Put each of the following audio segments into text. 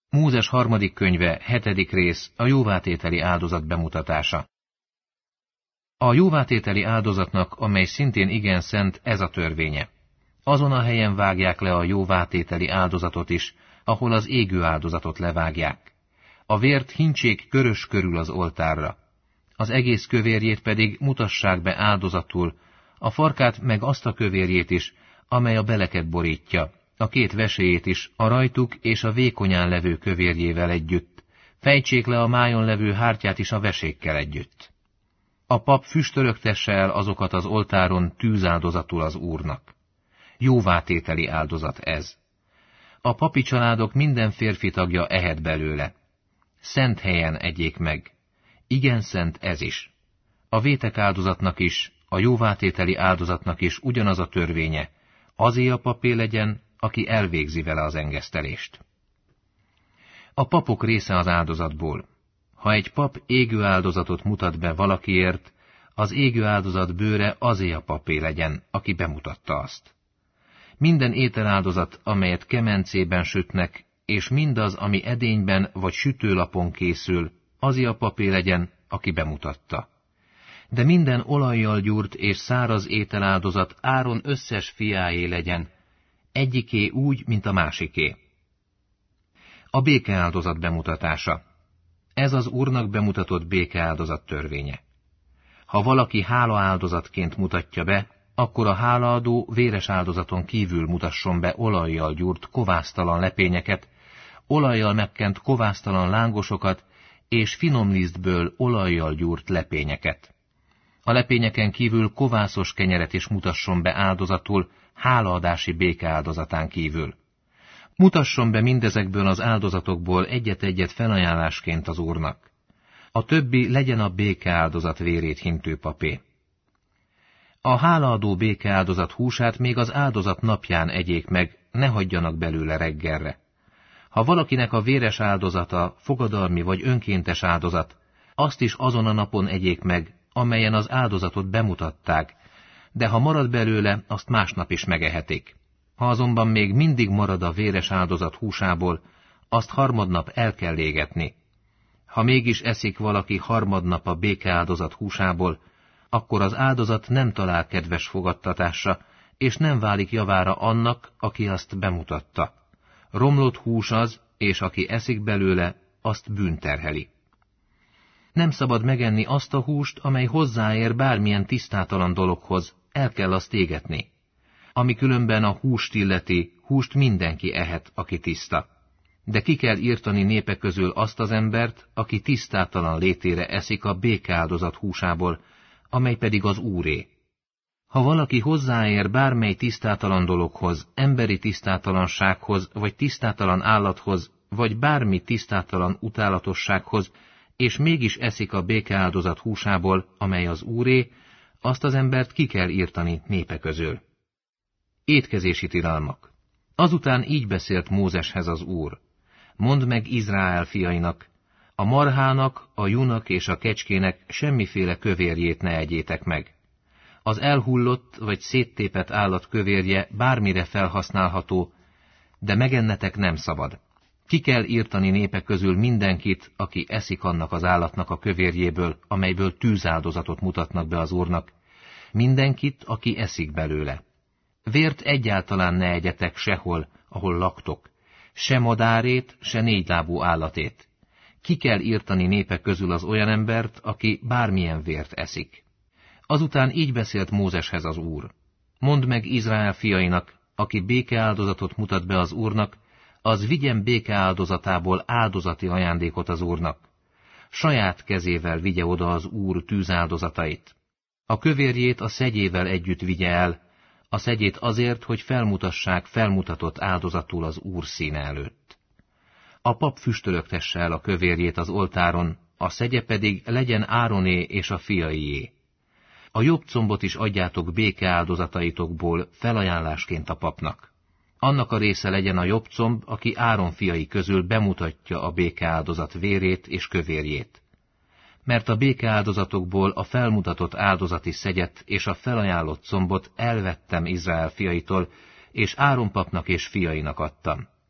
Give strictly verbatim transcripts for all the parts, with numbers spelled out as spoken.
Mózes harmadik könyve, hetedik rész, a jóvátételi áldozat bemutatása. A jóvátételi áldozatnak, amely szintén igen szent, ez a törvénye. Azon a helyen vágják le a jóvátételi áldozatot is, ahol az égő áldozatot levágják. A vért hintsék körös körül az oltárra. Az egész kövérjét pedig mutassák be áldozatul, a farkát meg azt a kövérjét is, amely a beleket borítja, a két veséjét is, a rajtuk és a vékonyán levő kövérjével együtt, fejtsék le a májon levő hártyát is a vesékkel együtt. A pap füstölögtesse el azokat az oltáron tűzáldozatul az Úrnak. Jóvátételi áldozat ez. A papi családok minden férfi tagja ehet belőle. Szent helyen egyék meg. Igen szent ez is. A vétek áldozatnak is, a jóvátételi áldozatnak is ugyanaz a törvénye, azé a papé legyen, aki elvégzi vele az engesztelést. A papok része az áldozatból. Ha egy pap égő áldozatot mutat be valakiért, az égő áldozat bőre azé a papé legyen, aki bemutatta azt. Minden ételáldozat, amelyet kemencében sütnek, és mindaz, ami edényben vagy sütőlapon készül, azé a papé legyen, aki bemutatta. De minden olajjal gyúrt és száraz ételáldozat Áron összes fiáé legyen, egyiké úgy, mint a másiké. A békeáldozat bemutatása. Ez az Úrnak bemutatott békeáldozat törvénye. Ha valaki hálaáldozatként mutatja be, akkor a hálaadó véres áldozaton kívül mutasson be olajjal gyúrt kovásztalan lepényeket, olajjal megkent kovásztalan lángosokat és finom lisztből olajjal gyúrt lepényeket. A lepényeken kívül kovászos kenyeret is mutasson be áldozatul, hálaadási békeáldozatán kívül. Mutasson be mindezekből az áldozatokból egyet-egyet felajánlásként az Úrnak. A többi legyen a békeáldozat vérét hintő papé. A hálaadó békeáldozat húsát még az áldozat napján egyék meg, ne hagyjanak belőle reggelre. Ha valakinek a véres áldozata fogadalmi vagy önkéntes áldozat, azt is azon a napon egyék meg, amelyen az áldozatot bemutatták, de ha marad belőle, azt másnap is megehetik. Ha azonban még mindig marad a véres áldozat húsából, azt harmadnap el kell égetni. Ha mégis eszik valaki harmadnap a békeáldozat húsából, akkor az áldozat nem talál kedves fogadtatásra, és nem válik javára annak, aki azt bemutatta. Romlott hús az, és aki eszik belőle, azt bűn terheli. Nem szabad megenni azt a húst, amely hozzáér bármilyen tisztátalan dologhoz, el kell azt égetni. Ami különben a húst illeti, húst mindenki ehet, aki tiszta. De ki kell írtani népek közül azt az embert, aki tisztátalan létére eszik a békeáldozat húsából, amely pedig az Úré. Ha valaki hozzáér bármely tisztátalan dologhoz, emberi tisztátalansághoz, vagy tisztátalan állathoz, vagy bármi tisztátalan utálatossághoz, és mégis eszik a békeáldozat húsából, amely az Úré, azt az embert ki kell írtani népe közül. Étkezési tilalmak. Azután így beszélt Mózeshez az Úr. Mondd meg Izrael fiainak, a marhának, a junak és a kecskének semmiféle kövérjét ne egyétek meg. Az elhullott vagy széttépett állat kövérje bármire felhasználható, de megennetek nem szabad. Ki kell írtani népek közül mindenkit, aki eszik annak az állatnak a kövérjéből, amelyből tűzáldozatot mutatnak be az Úrnak. Mindenkit, aki eszik belőle. Vért egyáltalán ne egyetek sehol, ahol laktok, se madárét, se négylábú állatét. Ki kell írtani népek közül az olyan embert, aki bármilyen vért eszik. Azután így beszélt Mózeshez az Úr. Mondd meg Izrael fiainak, aki békeáldozatot mutat be az Úrnak, az vigyen békeáldozatából áldozati ajándékot az Úrnak. Saját kezével vigye oda az Úr tűzáldozatait. A kövérjét a szegyével együtt vigye el, a szegyét azért, hogy felmutassák felmutatott áldozatul az Úr színe előtt. A pap füstölögtesse el a kövérjét az oltáron, a szegye pedig legyen Ároné és a fiaié. A jobb combot is adjátok békeáldozataitokból felajánlásként a papnak. Annak a része legyen a jobb comb, aki Áron fiai közül bemutatja a békeáldozat vérét és kövérjét. Mert a békeáldozatokból a felmutatott áldozati szegyet és a felajánlott combot elvettem Izrael fiaitól, és Áron papnak és fiainak adtam.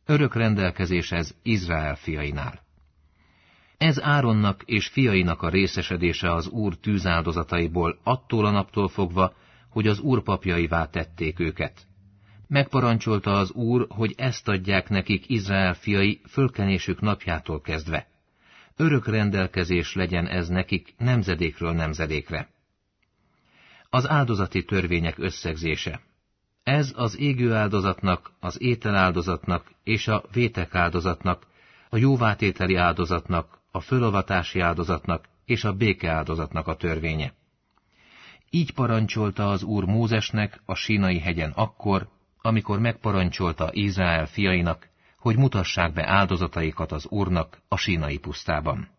Örök rendelkezés ez Izrael fiainál. Ez Áronnak és fiainak a részesedése az Úr tűzáldozataiból attól a naptól fogva, hogy az Úr papjaivá tették őket. Megparancsolta az Úr, hogy ezt adják nekik Izrael fiai fölkenésük napjától kezdve. Örök rendelkezés legyen ez nekik nemzedékről nemzedékre. Az áldozati törvények összegzése. Ez az égő áldozatnak, az ételáldozatnak és a vétek áldozatnak, a jóvátételi áldozatnak, a fölavatási áldozatnak és a békeáldozatnak a törvénye. Így parancsolta az Úr Mózesnek a Sínai hegyen akkor, amikor megparancsolta Izrael fiainak, hogy mutassák be áldozataikat az Úrnak a Sínai pusztában.